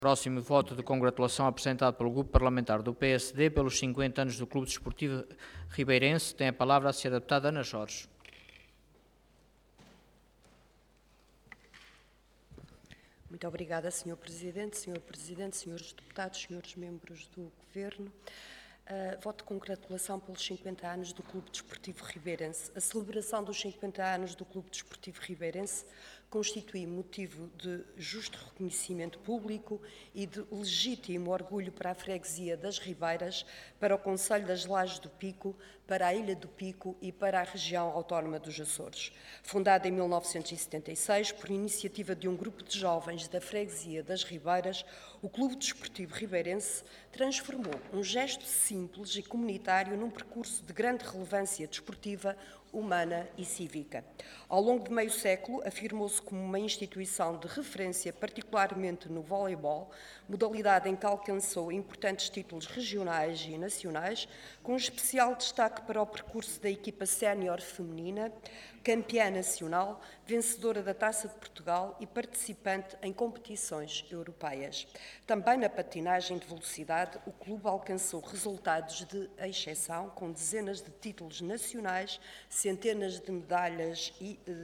Próximo voto de congratulação apresentado pelo Grupo Parlamentar do PSD pelos 50 anos do Clube Desportivo Ribeirense. Tem a palavra a senhora deputada Ana Jorge. Muito obrigada, Sr. Presidente, senhores deputados, senhores membros do Governo. Voto de congratulação pelos 50 anos do Clube Desportivo Ribeirense. A celebração dos 50 anos do Clube Desportivo Ribeirense constitui motivo de justo reconhecimento público e de legítimo orgulho para a freguesia das Ribeiras, para o Concelho das Lajes do Pico, para a Ilha do Pico e para a região autónoma dos Açores. Fundada em 1976 por iniciativa de um grupo de jovens da freguesia das Ribeiras, o Clube Desportivo Ribeirense transformou um gesto simples e comunitário num percurso de grande relevância desportiva, humana e cívica. Ao longo de meio século, afirmou-se como uma instituição de referência, particularmente no voleibol, modalidade em que alcançou importantes títulos regionais e nacionais, com especial destaque para o percurso da equipa sénior feminina, campeã nacional, vencedora da Taça de Portugal e participante em competições europeias. Também na patinagem de velocidade, o clube alcançou resultados de exceção, com dezenas de títulos nacionais, centenas de medalhas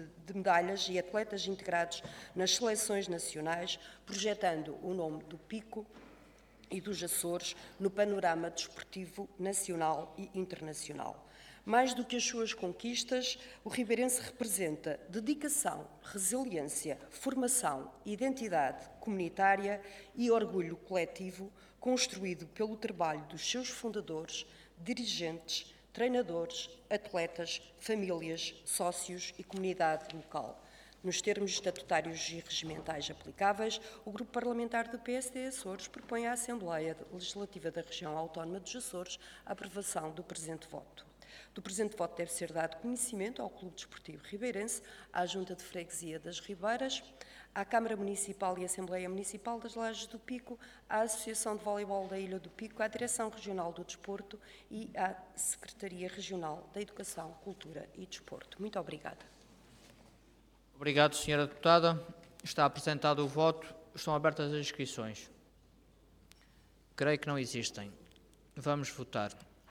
e atletas integrados nas seleções nacionais, projetando o nome do Pico e dos Açores no panorama desportivo nacional e internacional. Mais do que as suas conquistas, o Ribeirense representa dedicação, resiliência, formação, identidade comunitária e orgulho coletivo construído pelo trabalho dos seus fundadores, dirigentes, treinadores, atletas, famílias, sócios e comunidade local. Nos termos estatutários e regimentais aplicáveis, o Grupo Parlamentar do PSD Açores propõe à Assembleia Legislativa da Região Autónoma dos Açores a aprovação do presente voto. Do presente voto deve ser dado conhecimento ao Clube Desportivo Ribeirense, à Junta de Freguesia das Ribeiras, à Câmara Municipal e Assembleia Municipal das Lajes do Pico, à Associação de Voleibol da Ilha do Pico, à Direção Regional do Desporto e à Secretaria Regional da Educação, Cultura e Desporto. Muito obrigada. Obrigado, senhora deputada. Está apresentado o voto. Estão abertas as inscrições. Creio que não existem. Vamos votar.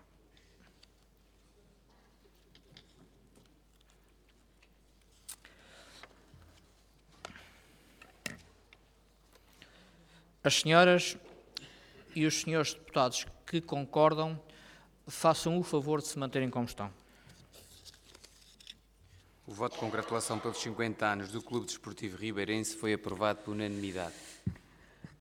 As senhoras e os senhores deputados que concordam, façam o favor de se manterem como estão. O voto de congratulação pelos 50 anos do Clube Desportivo Ribeirense foi aprovado por unanimidade.